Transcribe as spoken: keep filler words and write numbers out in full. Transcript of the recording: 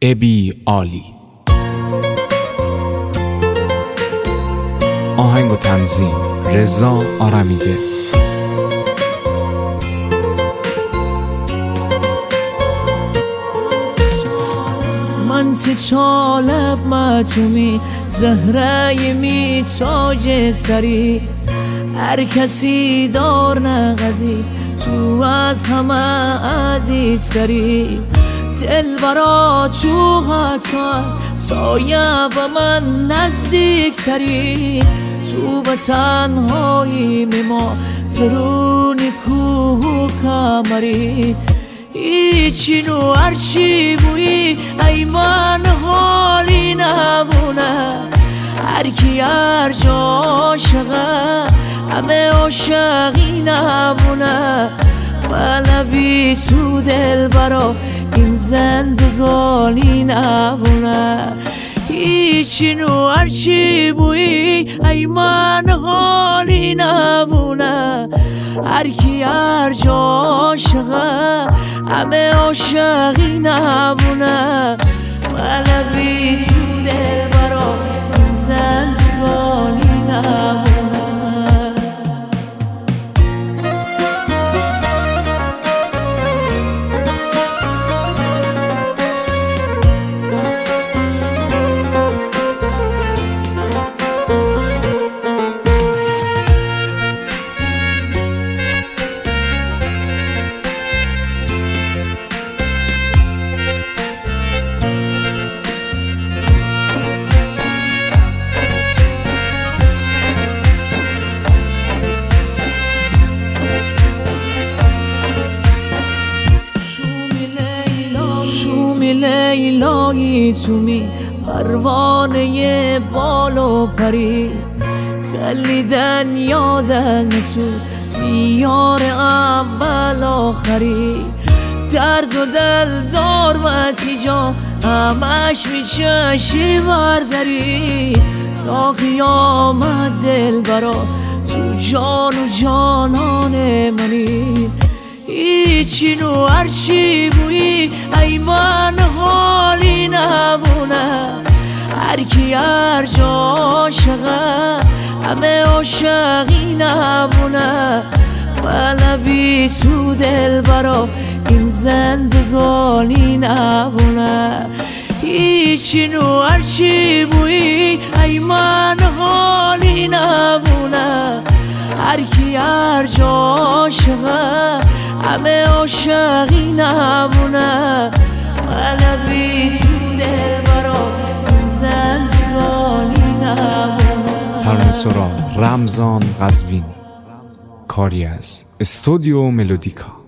ابی عالی. آهنگ و تنظیم رضا آرمیده. من تطالب متومی زهره می تاج سری، هر کسی دار نغزی تو از همه عزیزتری. دل برا تو حتی سایه و من نزدیک تری، تو به تنهایی ما زرونی کوه کمری. ایچی نو هرچی بویی ای من حالی نبونه، هر کی هر جا عاشقه همه عاشقی نبونه. ولبی تو دل برا این زندگانی نبونه، هیچی نو هرچی بویی ای من حالی نبونه. هر کی هر جا عاشقه همه عاشقی نبونه. ولبی تو دل برا این زندگانی نبونه. لیلایی تو می پروانه بال و پری، کلیدن یادن تو بیار اول آخری. درد و دل دار و تیجا همش میچشی برداری، تا قیامت دل برا تو جان و جانان منی. ایچی نو هرچی بویی ای من حالی نبونه، هر کی هر جا عاشقه همه عاشقی نبونه. ولبی تو دل برا این زندگانی نبونه، هیچی نو هرچی بویی ای من حالی نبونه. هر کی هر جا عاشقه همه عاشقی نبونه. ولبی تو دل برا این زندگانی نبونه. ترانه سرا رمضان قزوینی، کاری از استودیو ملودیکا.